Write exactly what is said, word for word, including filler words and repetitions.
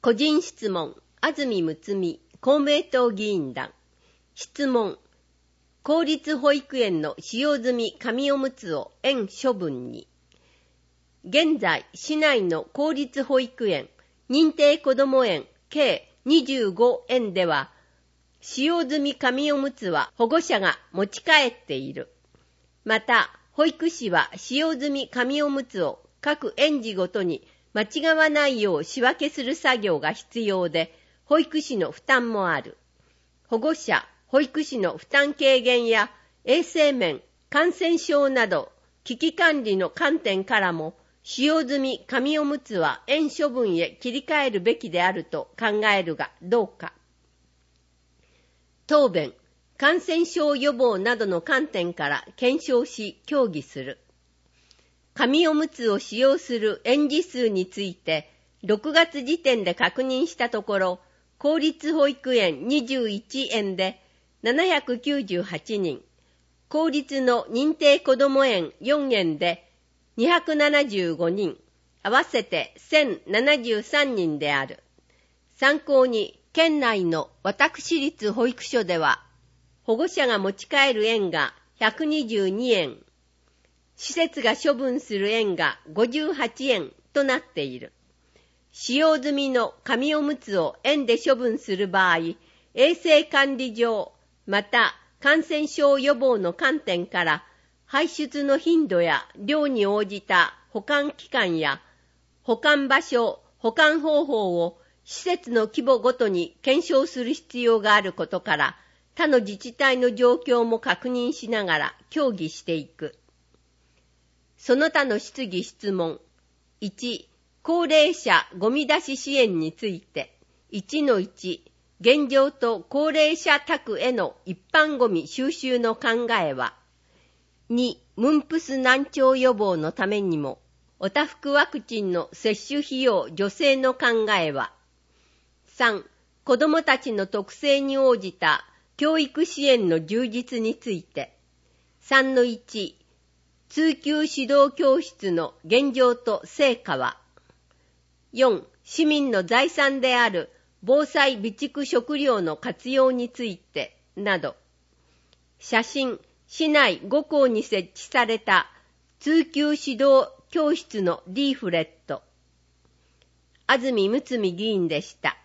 個人質問、安住睦美、公明党議員団。質問、公立保育園の使用済み紙おむつを園処分に。現在、市内の公立保育園、認定こども園計にじゅうごえんでは、使用済み紙おむつは保護者が持ち帰っている。また、保育士は使用済み紙おむつを各園児ごとに間違わないよう仕分けする作業が必要で、保育士の負担もある。保護者、保育士の負担軽減や衛生面、感染症など危機管理の観点からも、使用済み紙おむつは園処分へ切り替えるべきであると考えるがどうか。答弁、感染症予防などの観点から検証し協議する。紙おむつを使用する園児数について、ろくがつ時点で確認したところ、公立保育園にじゅういちえんでななひゃくきゅうじゅうはちにん、公立の認定こども園よんえんでにひゃくななじゅうごにん、合わせてせんななじゅうさんにんである。参考に、県内の私立保育所では、保護者が持ち帰る園がひゃくにじゅうにえん、施設が処分する園がごじゅうはちえんとなっている。使用済みの紙おむつを園で処分する場合、衛生管理上、また感染症予防の観点から、排出の頻度や量に応じた保管期間や保管場所、保管方法を施設の規模ごとに検証する必要があることから、他の自治体の状況も確認しながら協議していく。その他の質疑質問。いち、高齢者ゴミ出し支援について。いちのいち、現状と高齢者宅への一般ゴミ収集の考えは。に、ムンプス難聴予防のためにも、おたふくワクチンの接種費用助成の考えは。さん、子どもたちの特性に応じた教育支援の充実について。さんのいち、通級指導教室の現状と成果は。よん、市民の財産である防災備蓄食料の活用について、など。写真、市内ごこうに設置された通級指導教室のリーフレット。安住睦美議員でした。